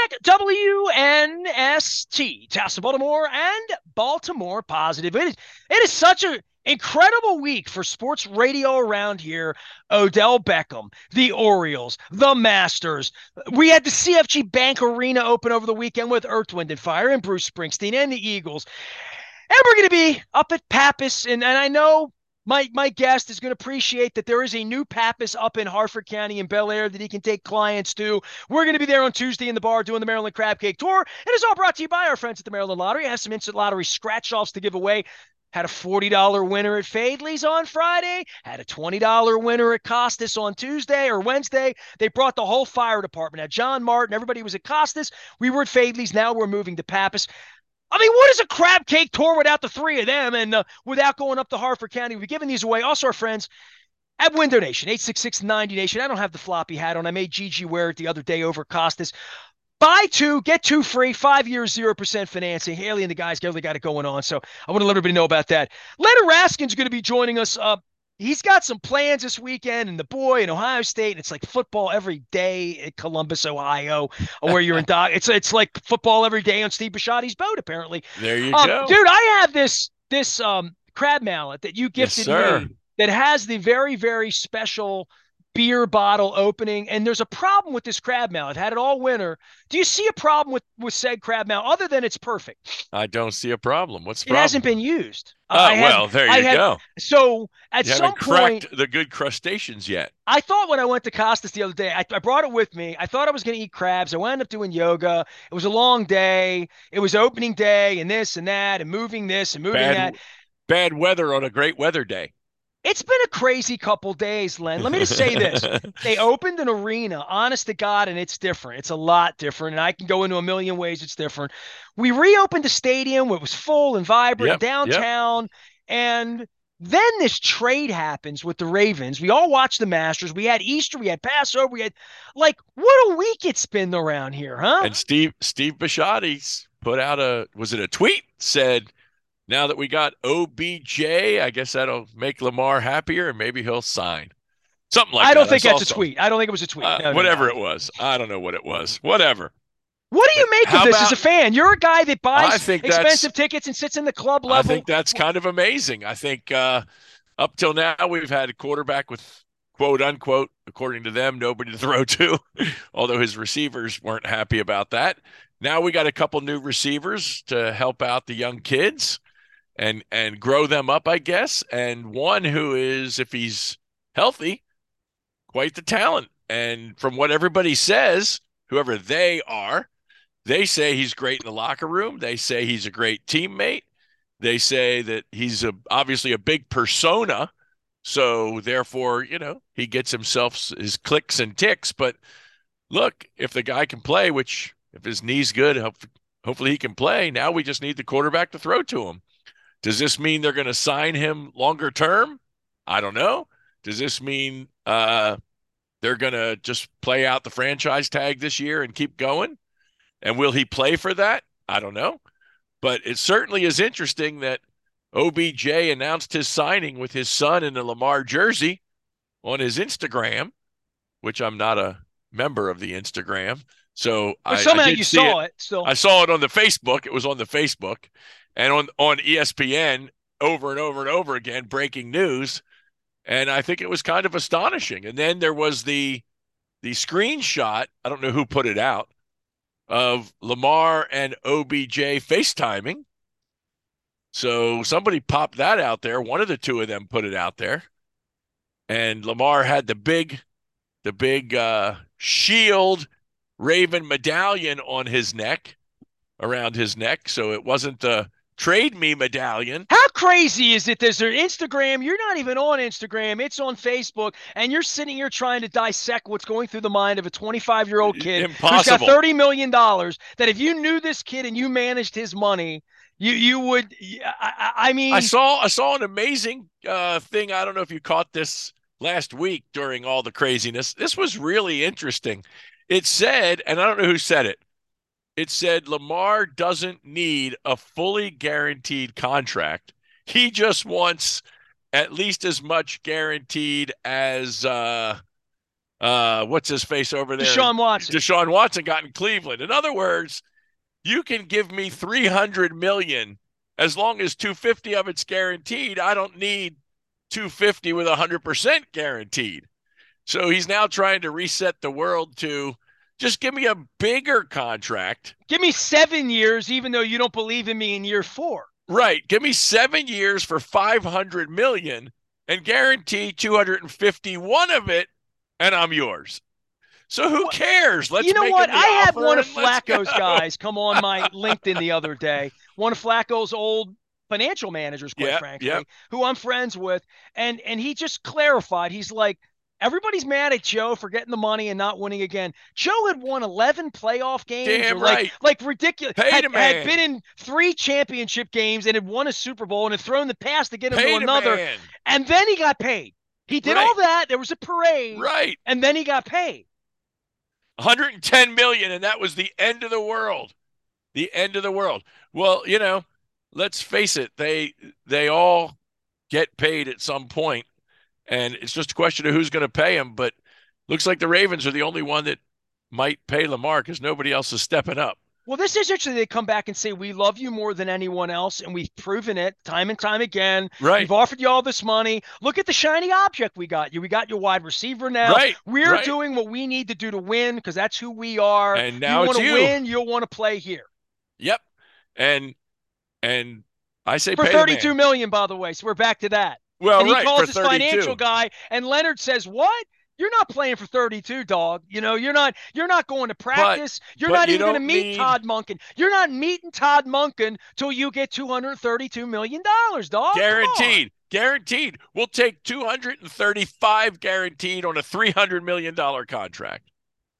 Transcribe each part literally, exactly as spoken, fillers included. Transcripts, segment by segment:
W N S T, Tassa Baltimore and Baltimore Positive. It is, it is such an incredible week for sports radio around here. Odell Beckham, the Orioles, the Masters. We had the C F G Bank Arena open over the weekend with Earth, Wind, and Fire and Bruce Springsteen and the Eagles. And we're going to be up at Pappas. And, and I know my my guest is going to appreciate that there is a new Pappas up in Harford County in Bel Air that he can take clients to. We're going to be there on Tuesday in the bar doing the Maryland Crab Cake Tour. It is all brought to you by our friends at the Maryland Lottery. I have some instant lottery scratch-offs to give away. Had a forty dollars winner at Fadley's on Friday. Had a twenty dollars winner at Costas on Tuesday or Wednesday. They brought the whole fire department. Now, John Martin, everybody was at Costas. We were at Fadley's. Now we're moving to Pappas. I mean, what is a crab cake tour without the three of them and uh, without going up to Harford County? We're giving these away. Also, our friends at Window Nation, eight six six, ninety Nation. I don't have the floppy hat on. I made Gigi wear it the other day over Costas. Buy two, get two free, five years, zero percent financing. Haley and the guys really got it going on. So I want to let everybody know about that. Leonard Raskin's going to be joining us. Uh, he's got some plans this weekend, and the boy in Ohio State. It's like football every day at Columbus, Ohio, where you're in Doc. It's it's like football every day on Steve Bisciotti's boat, apparently. There you um, go. Dude, I have this this um, crab mallet that you Yes, gifted sir. me that has the very, very special beer bottle opening, and there's a problem with this crab mallet. Had it all winter. Do you see a problem with with said crab mallet other than it's perfect? I don't see a problem. What's the It problem? hasn't been used. Oh, I have, well, there I you have, go. So at You some haven't cracked point, the good crustaceans yet. I thought when I went to Costas the other day, I, I brought it with me. I thought I was going to eat crabs. I wound up doing yoga. It was a long day. It was opening day and this and that and moving this and moving Bad, that. bad weather on a great weather day. It's been a crazy couple days, Len. Let me just say this. They opened an arena, honest to God, and it's different. It's a lot different, and I can go into a million ways it's different. We reopened the stadium. It was full and vibrant Yep, and yep. downtown, and then this trade happens with the Ravens. We all watched the Masters. We had Easter. We had Passover. We had, like, what a week it's been around here, huh? And Steve Steve Bisciotti's put out a, was it a tweet? Said, now that we got O B J, I guess that'll make Lamar happier and maybe he'll sign. Something like I that. don't think I that's a saw tweet. I don't think it was a tweet. Uh, No, no, whatever no. it was. I don't know what it was. Whatever. What do But you make of how this about, as a fan? You're a guy that I buys think that's, expensive tickets and sits in the club I level. think that's kind of amazing. I think uh, up till now, we've had a quarterback with quote unquote, according to them, nobody to throw to, although his receivers weren't happy about that. Now we got a couple new receivers to help out the young kids and and grow them up, I guess. And one who is, if he's healthy, quite the talent. And from what everybody says, whoever they are, they say he's great in the locker room. They say he's a great teammate. They say that he's a, obviously a big persona. So therefore, you know, he gets himself his clicks and ticks. But look, if the guy can play, which if his knee's good, hopefully he can play. Now we just need the quarterback to throw to him. Does this mean they're going to sign him longer term? I don't know. Does this mean uh, they're going to just play out the franchise tag this year and keep going? And will he play for that? I don't know. But it certainly is interesting that O B J announced his signing with his son in a Lamar jersey on his Instagram, which I'm not a member of the Instagram. So But I, somehow I did you see saw it. it still. I saw it on the Facebook. It was on the Facebook and on, on E S P N over and over and over again, breaking news. And I think it was kind of astonishing. And then there was the the screenshot, I don't know who put it out, of Lamar and O B J FaceTiming. So somebody popped that out there. One of the two of them put it out there. And Lamar had the big, the big uh, shield Raven medallion on his neck, around his neck. So it wasn't the trade me medallion. How crazy is it? There's an Instagram. You're not even on Instagram. It's on Facebook. And you're sitting here trying to dissect what's going through the mind of a twenty-five-year-old kid Impossible. who's got thirty million dollars, that if you knew this kid and you managed his money, you you would, I, I mean. I saw, I saw an amazing uh, thing. I don't know if you caught this last week during all the craziness. This was really interesting. It said, and I don't know who said it, it said Lamar doesn't need a fully guaranteed contract. He just wants at least as much guaranteed as uh, uh, what's his face over there? Deshaun Watson. Deshaun Watson got in Cleveland. In other words, you can give me three hundred million dollars as long as two hundred fifty of it's guaranteed. I don't need two hundred fifty with one hundred percent guaranteed. So he's now trying to reset the world to just give me a bigger contract. Give me seven years, even though you don't believe in me in year four. Right. Give me seven years for five hundred million dollars and guarantee two hundred fifty-one of it, and I'm yours. So who cares? Let's you know make what? I had one of Flacco's guys come on my LinkedIn the other day. One of Flacco's old financial managers, quite yep, frankly, yep. who I'm friends with, and and he just clarified. He's like, everybody's mad at Joe for getting the money and not winning again. Joe had won eleven playoff games. Damn like, right. Like ridiculous. Paid had, a man. had been in three championship games and had won a Super Bowl and had thrown the pass to get him paid to another. Man. And then he got paid. He did right. all that. There was a parade. Right. And then he got paid. one hundred ten million dollars, and that was the end of the world. The end of the world. Well, you know, let's face it. They they all get paid at some point. And it's just a question of who's going to pay him. But looks like the Ravens are the only one that might pay Lamar because nobody else is stepping up. Well, this is actually, they come back and say, we love you more than anyone else, and we've proven it time and time again. Right. We've offered you all this money. Look at the shiny object we got you. We got your wide receiver now. Right. We're right. doing what we need to do to win because that's who we are. And now you it's want to win, you'll want to play here. Yep. And and I say for pay thirty-two million dollars, by the way. So we're back to that. Well, and he right, calls for his thirty-two. Financial guy, and Leonard says, "What? You're not playing for thirty-two, dog. You know, you're not. You're not going to practice. But, you're but not you even going to meet need... Todd Monken. You're not meeting Todd Monken till you get two hundred thirty-two million dollars, dog. Guaranteed. Guaranteed. We'll take two hundred thirty-five guaranteed on a three hundred million dollars contract.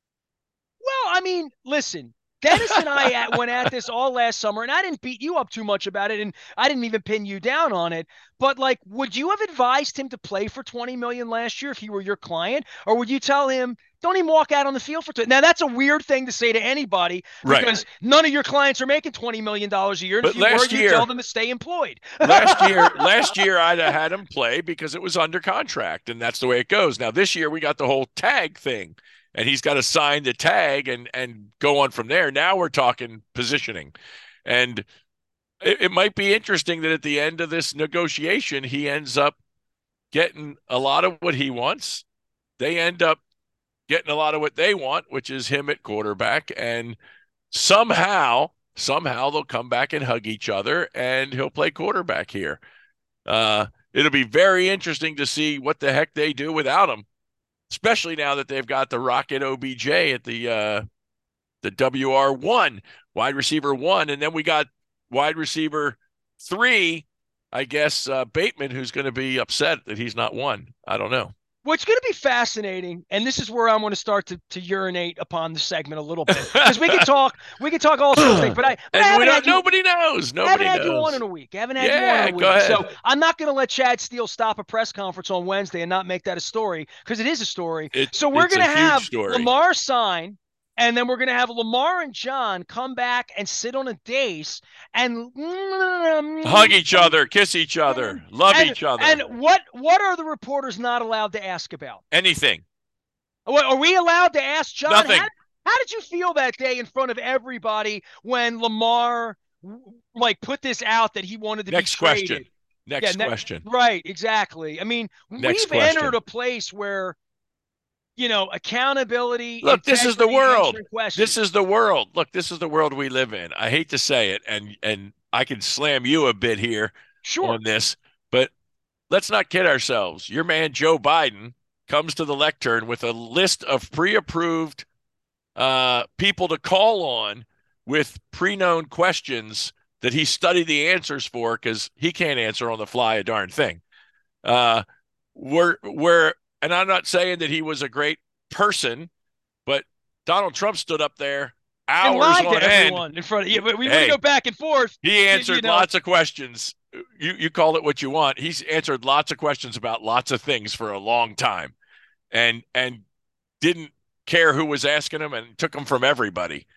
Well, I mean, listen. Dennis and I went at this all last summer, and I didn't beat you up too much about it, and I didn't even pin you down on it. But, like, would you have advised him to play for twenty million dollars last year if he were your client? Or would you tell him, don't even walk out on the field for twenty? Now, that's a weird thing to say to anybody because right. none of your clients are making twenty million dollars a year. And but if you last were, year, you tell them to stay employed. last year, last year, I'd have had him play because it was under contract, and that's the way it goes. Now, this year, we got the whole tag thing. And he's got to sign the tag and, and go on from there. Now we're talking positioning. And it, it might be interesting that at the end of this negotiation, he ends up getting a lot of what he wants. They end up getting a lot of what they want, which is him at quarterback. And somehow, somehow they'll come back and hug each other, and he'll play quarterback here. Uh, it'll be very interesting to see what the heck they do without him. Especially now that they've got the Rocket O B J at the uh, the W R one, wide receiver one, and then we got wide receiver three, I guess, uh, Bateman, who's going to be upset that he's not one. I don't know. What's going to be fascinating, and this is where I'm going to start to, to urinate upon the segment a little bit, because we can talk, we can talk all sorts of things, but I, but and I we don't, had you, nobody knows. Nobody I haven't knows. had you on in a week. I haven't had yeah, you on in a week. Go ahead. So I'm not going to let Chad Steele stop a press conference on Wednesday and not make that a story, because it is a story. It, so we're going to have story. Lamar sign. And then we're going to have Lamar and John come back and sit on a dais and hug each other, kiss each other, love and, each other. And what what are the reporters not allowed to ask about? Anything. Are we allowed to ask John? Nothing. How, how did you feel that day in front of everybody when Lamar like put this out that he wanted to Next be traded? question. Next yeah, question. Ne- right, exactly. I mean, Next we've question. entered a place where you know, accountability. Look, this is the world. This is the world. Look, this is the world we live in. I hate to say it, and and I can slam you a bit here sure. on this, but let's not kid ourselves. Your man Joe Biden comes to the lectern with a list of pre-approved uh, people to call on with pre-known questions that he studied the answers for because he can't answer on the fly a darn thing. Uh, we're we're And I'm not saying that he was a great person, but Donald Trump stood up there hours and lied on to end everyone in front of you. But we hey, go back and forth. He answered you know. lots of questions. You you call it what you want. He's answered lots of questions about lots of things for a long time, and and didn't care who was asking him, and took them from everybody.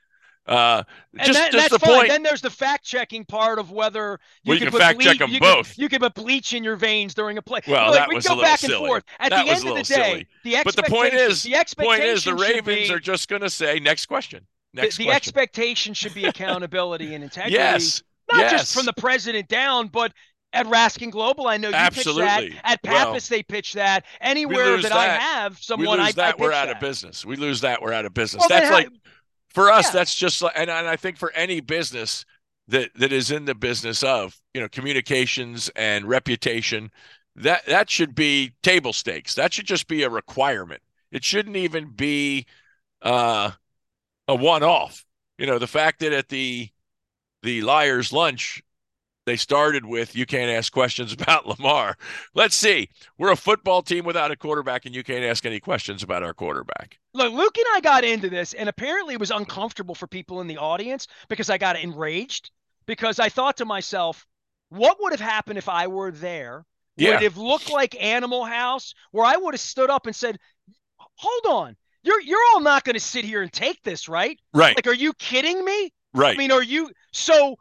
Uh, And just that, just that's the fine. point. Then there's the fact checking part of whether you Well, you can can put fact check bleach, them you can both. you can put bleach in your veins during a play. Well, Like that we can was a go little back and silly. forth. At That the was a end of the little day, silly. the But the point expectation, is, the point is, the expectation should Ravens be are just going to say next question, the, next the question. expectation should be accountability and integrity, Yes, not just from yes, the president down, but at Raskin Global, I know you pitch that. absolutely. At Well, Pappas, they pitch that. we Anywhere lose that I that. have We someone, I, lose I that. We're pitch out of that. business. We lose that. We're out of business. Well, then, That's how, like for us. yeah. That's just like, and, and I think for any business that that is in the business of you know communications and reputation, that that should be table stakes. That should just be a requirement. It shouldn't even be uh, a one-off. You know, the fact that at the the Liars Lunch they started with you can't ask questions about Lamar. Let's see. We're a football team without a quarterback, and you can't ask any questions about our quarterback. Look, Luke and I got into this, and apparently it was uncomfortable for people in the audience because I got enraged because I thought to myself, what would have happened if I were there? Would Yeah, it have looked like Animal House, where I would have stood up and said, hold on, you're you're all not going to sit here and take this, right? right, Like, are you kidding me? I right. mean, are you so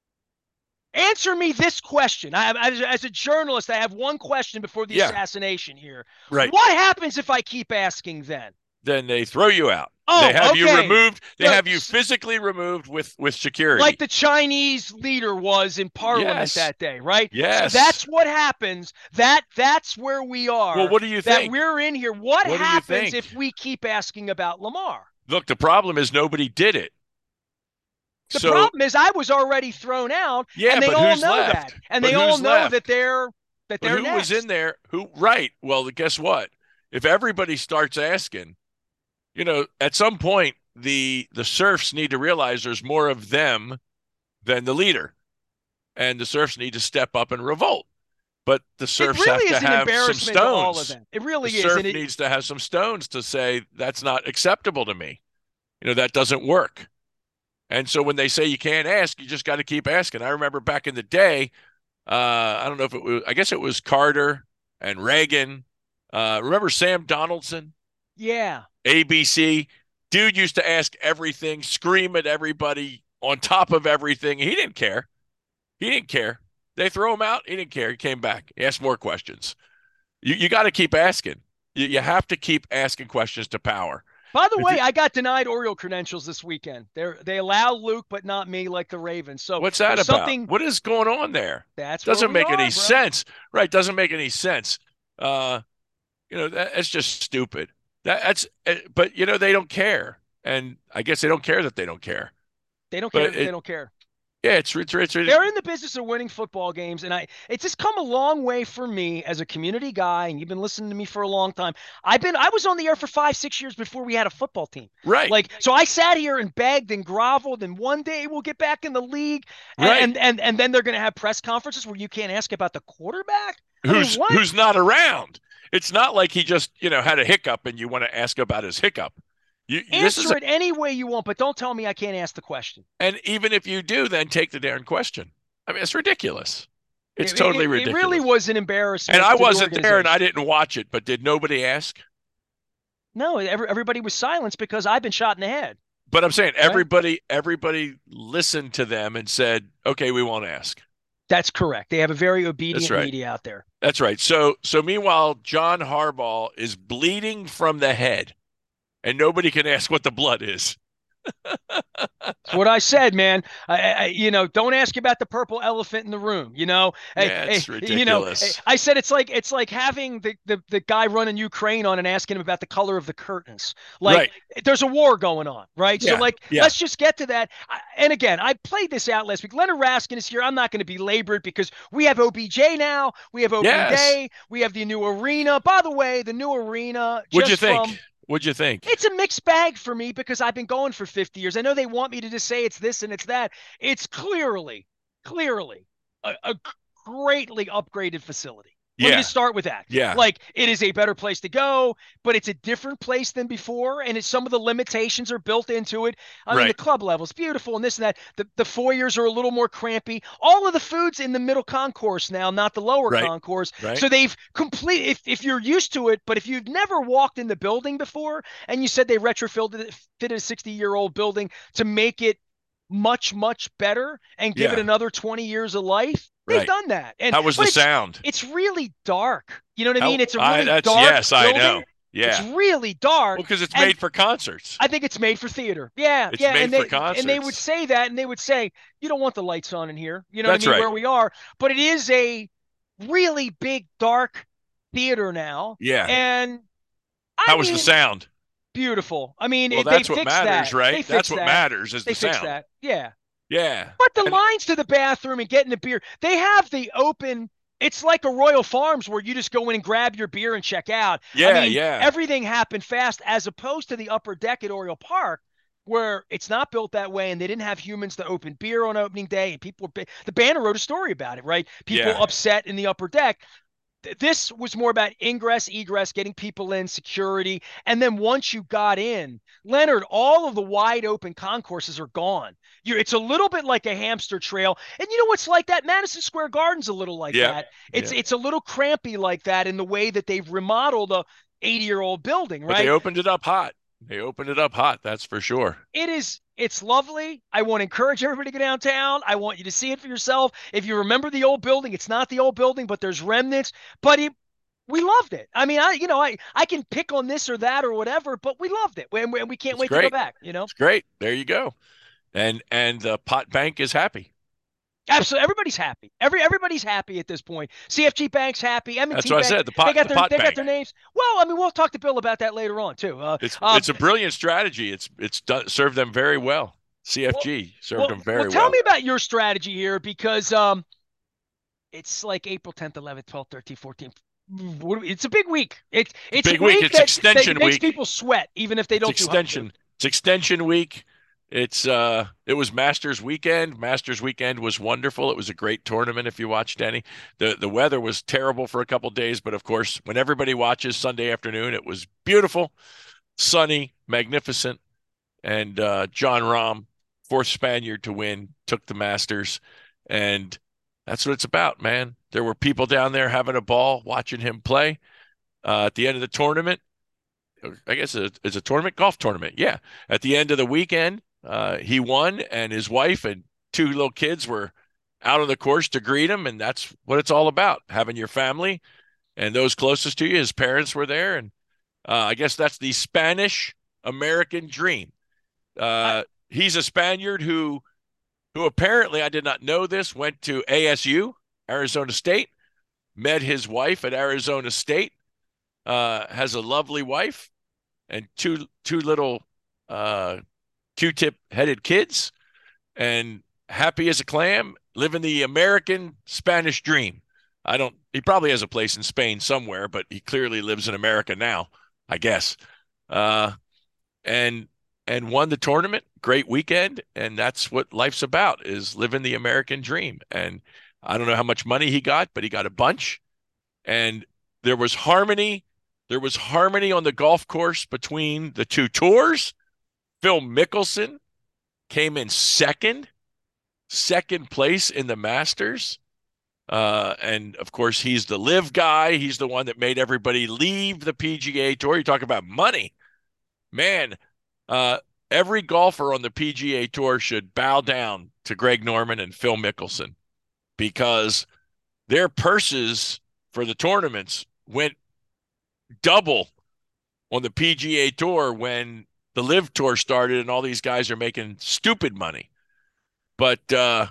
answer me this question. I have, as, as a journalist, I have one question before the Yeah, assassination here. right. What happens if I keep asking then? Then they throw you out. They Oh, have you okay. removed. They So, have you physically removed with with like security. the Chinese leader was in Parliament Yes, that day, right? So yes. that's what happens. That that's where we Well, are. what do you That think? we're in here. What What do you happens think? if we keep asking about Lamar? Look, the problem is nobody did it. The So problem is I was already thrown out, yeah, and they but all who's know that, left? and But they all who's know that left? they're that But they're who was in next. there? Who? Right. Well, guess what? If everybody starts asking, you know, at some point the the serfs need to realize there's more of them than the leader, and the serfs need to step up and revolt. But the It serfs have really to is an have some embarrassment to all of stones. them. It The really is, and serf it, needs to have some stones to say that's not acceptable to me. You know, that doesn't work. And so when they say you can't ask, you just got to keep asking. I remember back in the day, uh, I don't know if it was, I guess it was Carter and Reagan. Uh, remember Sam Donaldson, yeah. A B C? Dude used to ask everything, scream at everybody, on top of everything. He didn't care. He didn't care. They throw him out. He didn't care. He came back. He asked more questions. You you got to keep asking. You, you have to keep asking questions to power. By the If way, you, I got denied Oriole credentials this weekend. They they allow Luke, but not me, like the Ravens. So what's that there's about? something. What is going on there? That's where Doesn't we make any are, bro. sense. Right? Doesn't make any sense. Uh, you know, that, that's just stupid. That, that's, eh, but you know, they don't care, and I guess they don't care that they don't care. They don't care But that they it, don't care. yeah, it's it's it's, it's They're in the business of winning football games, and I it's just come a long way for me as a community guy, and you've been listening to me for a long time. I've been I was on the air for five, six years before we had a football team. right, Like, so I sat here and begged and groveled, and one day we'll get back in the league, and right. and and, and then they're gonna have press conferences where you can't ask about the quarterback. I mean, Who's what? who's not around? It's not like he just you know had a hiccup and you want to ask about his hiccup. You this is Answer a, it any way you want, but don't tell me I can't ask the question. and even if you do, then take the darn question. I mean, it's ridiculous. It's It, totally it, it really ridiculous. was an And embarrassment I to the wasn't there and I organization. didn't watch it, but did nobody ask? No, every, everybody was silenced because I've been shot in the head, But I'm saying right? everybody everybody listened to them and said, "Okay, we won't ask." That's correct. They have a very That's obedient right. media out there. That's right. So so meanwhile, John Harbaugh is bleeding from the head, and nobody can ask what the blood is. That's what I said, man. I, I, you know, don't ask about the purple elephant in the room. You know, hey, Yeah, hey, it's you know, ridiculous. I said it's like it's like having the, the the guy running Ukraine on and asking him about the color of the curtains. Like, Right. there's a war going on, right? So, Yeah. like, Yeah. let's just get to that. And again, I played this out last week. Leonard Raskin is here. I'm not going to belabor it because we have O B J now. We have opening Yes. day. We have the new arena. By the way, the new arena What'd you just think? from What'd you think? it's a mixed bag for me because I've been going for fifty years. I know they want me to just say it's this and it's that. It's clearly, clearly a, a greatly upgraded facility. Let me Yeah. just start with that. Yeah. Like, it is a better place to go, but it's a different place than before. And it's some of the limitations are built into it. I mean, the Right. club level's beautiful and this and that. The, the foyers are a little more crampy. All of the food's in the middle concourse now, not the lower Right. concourse. Right. So they've complete, if, if you're used to it, but if you've never walked in the building before and you said they retrofitted fitted a sixty year old building to make it much, much better and give it Yeah. another twenty years of life, they've Right. done that. And How was but the it's sound? it's really dark. You know what I How mean? It's a I really that's dark yes, I building. know. It's Yeah. really dark. Well, because it's And made for concerts. I think it's made for theater. Yeah, It's yeah. And made for they and they would concerts. say that and they would say, you don't want the lights on in here. You know what I That's mean? right. Where we are. But it is a really big, dark theater now. Yeah. And I How was the mean, sound? beautiful. I mean, Well, it, they that's what fixed matters, that. They right? That's fixed what that. matters is They the fixed sound. that. Yeah. Yeah. But the And lines to the bathroom and getting the beer, they have the open. It's like a Royal Farms where you just go in and grab your beer and check out. I yeah, mean, yeah. everything happened fast as opposed to the upper deck at Oriole Park where it's not built that way and they didn't have humans to open beer on opening day and people were, the Banner wrote a story about it, right? People Yeah. upset in the upper deck. This was more about ingress, egress, getting people in, security. And then once you got in, Leonard, all of the wide open concourses are gone. You're, it's a little bit like a hamster trail. And you know what's like that? Madison Square Garden's a little like Yep. that. It's Yep. it's a little crampy like that in the way that they've remodeled a eighty-year-old building, But they right? opened it up hot. They opened it up hot, that's for sure. It is it's lovely. I want to encourage everybody to go downtown. I want you to see it for yourself. If you remember the old building, it's not the old building, but there's remnants. But it, we loved it. I mean, I you know, I I can pick on this or that or whatever, but we loved it. And we, we can't It's wait to go great. back, you know. It's great. There you go. And and the pot bank is happy. Absolutely, everybody's happy. Every everybody's happy at this point. C F G Bank's happy. That's M and T what I Bank. said. The They pot got the their pot they got bank. their names. Well, I mean, we'll talk to Bill about that later on too. Uh, It's uh, it's a brilliant strategy. It's it's done, served them very well. well, C F G served well, them well, very tell well. me about your strategy here because um, it's like April tenth, eleventh, twelfth, thirteenth, fourteenth. It's a big week. It's it's Big a week. week It's that, extension that makes week. people sweat, even if they It's don't do hot food. extension. It's extension week. It's uh it was Masters weekend. Masters weekend was wonderful. It was a great tournament if you watched any. The the weather was terrible for a couple days, but of course, when everybody watches Sunday afternoon, it was beautiful, sunny, magnificent. And uh John Rahm, fourth Spaniard to win, took the Masters. And that's what it's about, man. There were people down there having a ball watching him play. Uh, at the end of the tournament, I guess it's a tournament, golf tournament. Yeah. At the end of the weekend, uh, he won, and his wife and two little kids were out on the course to greet him. And that's what it's all about, having your family and those closest to you. His parents were there. And uh, I guess that's the Spanish American dream. I, Uh, he's a Spaniard who, who apparently, I did not know this, went to A S U, Arizona State, met his wife at Arizona State, uh, has a lovely wife and two two little uh, Q-tip headed kids, and happy as a clam, living the American Spanish dream. I don't. He probably has a place in Spain somewhere, but he clearly lives in America now, I guess. Uh, and and won the tournament. Great weekend, and that's what life's about: is living the American dream. And I don't know how much money he got, but he got a bunch. And there was harmony. There was harmony on the golf course between the two tours. Phil Mickelson came in second, second place in the Masters. Uh, and of course, he's the live guy. He's the one that made everybody leave the P G A Tour. You talk about money, man. Uh, every golfer on the P G A Tour should bow down to Greg Norman and Phil Mickelson because their purses for the tournaments went double on the P G A Tour when the Live Tour started and all these guys are making stupid money. But uh,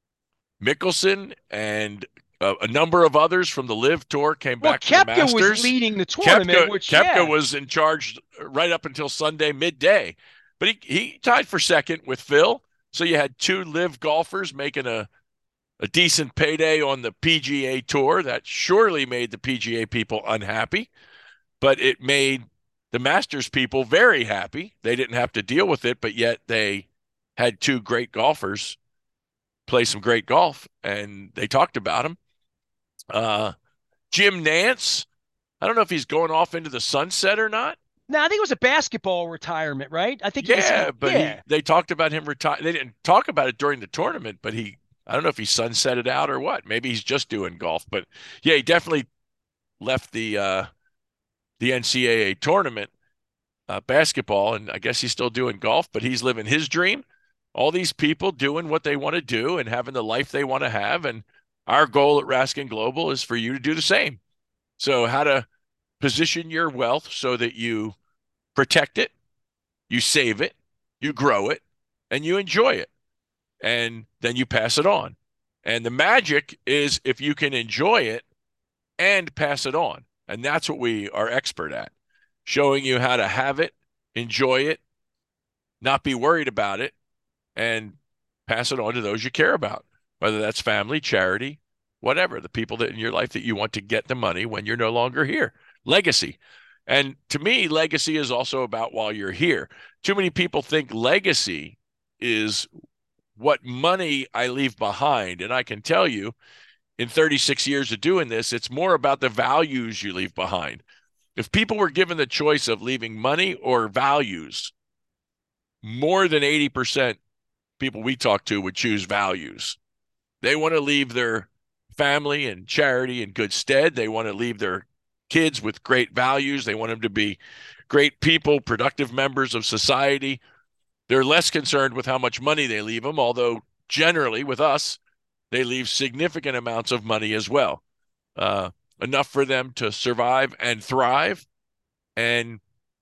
Mickelson and uh, a number of others from the Live Tour came well, back to the Koepka was Masters. leading the tournament, Koepka, which Koepka yeah, was in charge right up until Sunday midday. But he, he tied for second with Phil. So you had two Live golfers making a, a decent payday on the P G A Tour. That surely made the P G A people unhappy, but it made the Masters people very happy. They didn't have to deal with it, but yet they had two great golfers play some great golf, and they talked about them. Uh, Jim Nance. I don't know if he's going off into the sunset or not. No, I think it was a basketball retirement, right? I think he was. Yeah, but Yeah. he they talked about him retire. They didn't talk about it during the tournament, but he I don't know if he sunsetted out or what. Maybe he's just doing golf. But yeah, he definitely left the uh the N C double A tournament uh, basketball, and I guess he's still doing golf, but he's living his dream. All these people doing what they want to do and having the life they want to have. And our goal at Raskin Global is for you to do the same. So, how to position your wealth so that you protect it, you save it, you grow it, and you enjoy it. And then you pass it on. And the magic is if you can enjoy it and pass it on. And that's what we are expert at, showing you how to have it, enjoy it, not be worried about it, and pass it on to those you care about, whether that's family, charity, whatever, the people that in your life that you want to get the money when you're no longer here. Legacy. And to me, legacy is also about while you're here. Too many people think legacy is what money I leave behind. And I can tell you, in thirty-six years of doing this, it's more about the values you leave behind. If people were given the choice of leaving money or values, more than eighty percent people we talk to would choose values. They want to leave their family and charity in good stead. They want to leave their kids with great values. They want them to be great people, productive members of society. They're less concerned with how much money they leave them, although generally with us, they leave significant amounts of money as well. Uh, enough for them to survive and thrive and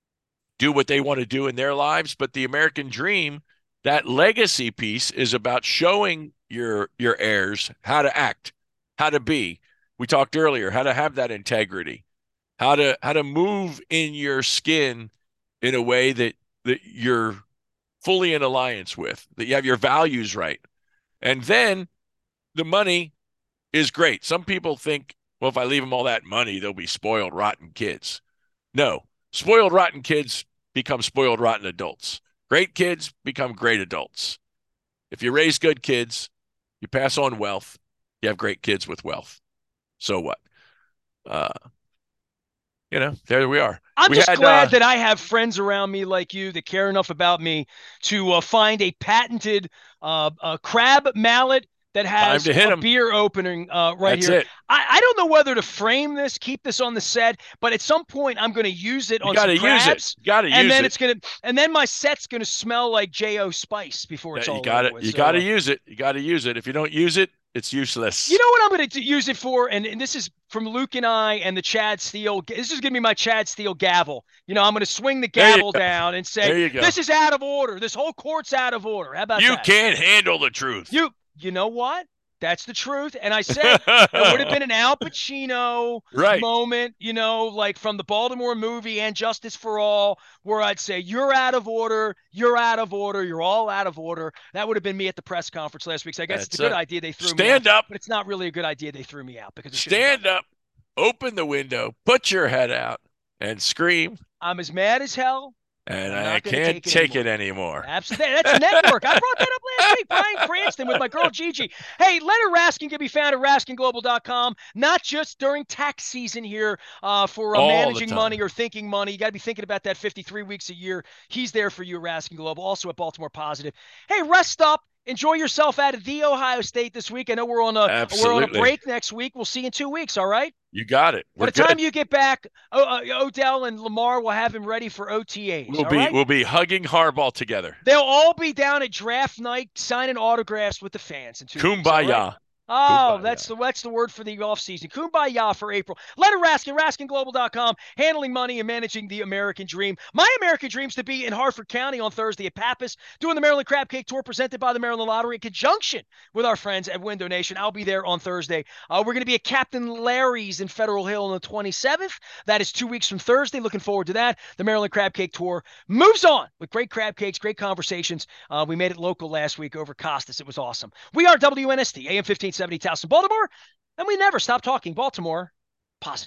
do what they want to do in their lives. But the American dream, that legacy piece, is about showing your your heirs how to act, how to be. We talked earlier, how to have that integrity, how to how to move in your skin in a way that that you're fully in alliance with, that you have your values right. And then the money is great. Some people think, well, if I leave them all that money, they'll be spoiled, rotten kids. No, spoiled, rotten kids become spoiled, rotten adults. Great kids become great adults. If you raise good kids, you pass on wealth, you have great kids with wealth. So what? Uh, you know, there we are. I'm we just had, glad uh, that I have friends around me like you that care enough about me to uh, find a patented uh, uh, crab mallet that has to hit a 'em. beer opening uh, right That's here. it. I, I don't know whether to frame this, keep this on the set, but at some point I'm going to use it You on got some to use it. crabs, You got to and use then it. it's gonna, and then my set's gonna smell like J O Spice before it's You all got over it. with. You So, got to uh, use it. You got to use it. If you don't use it, it's you useless. know what I'm going to use it for? And, and this is from Luke and I and the Chad Steele. This is going to be my Chad Steele gavel. You know, I'm going to swing the There you gavel go. down and say, There you go. this is out of order. This whole court's out of order. How about You that? can't handle the truth. You, you know what? That's the truth. And I said it would have been an Al Pacino Right. moment, you know, like from the Baltimore movie and Justice for All, where I'd say, you're out of order. You're out of order. You're all out of order. That would have been me at the press conference last week. So I guess That's it's a good a, idea they threw me out. stand up. But it's not really a good idea they threw me out because Stand up. Open the window. Put your head out and scream. I'm as mad as hell. And I'm I not gonna can't take it take anymore. it anymore. Absolutely. That's network. I brought that up last week. Brian Cranston with my girl Gigi. Hey, Leonard Raskin can be found at raskin global dot com, not just during tax season here uh, for uh, All the managing time. money or thinking money. You got to be thinking about that fifty-three weeks a year. He's there for you at Raskin Global, also at Baltimore Positive. Hey, rest up. Enjoy yourself out of the Ohio State this week. I know we're on a we're on a Absolutely. break next week. We'll see you in two weeks. All right. You got it. We're By the time good. you get back, o- uh, Odell and Lamar will have him ready for O T As. We'll all be right? we'll be hugging Harbaugh together. They'll all be down at draft night signing autographs with the fans in two weeks. all right? Kumbaya. Oh, Kumbaya. that's the that's the word for the offseason. Kumbaya for April. Leonard Raskin, raskin global dot com, handling money and managing the American dream. My American dream's to be in Harford County on Thursday at Pappas, doing the Maryland Crab Cake Tour presented by the Maryland Lottery in conjunction with our friends at Window Nation. I'll be there on Thursday. Uh, we're going to be at Captain Larry's in Federal Hill on the twenty-seventh. That is two weeks from Thursday. Looking forward to that. The Maryland Crab Cake Tour moves on with great crab cakes, great conversations. Uh, we made it local last week over Costas. It was awesome. We are W N S T, A M fifteen seventy, Towson, Baltimore. And we never stop talking Baltimore positive.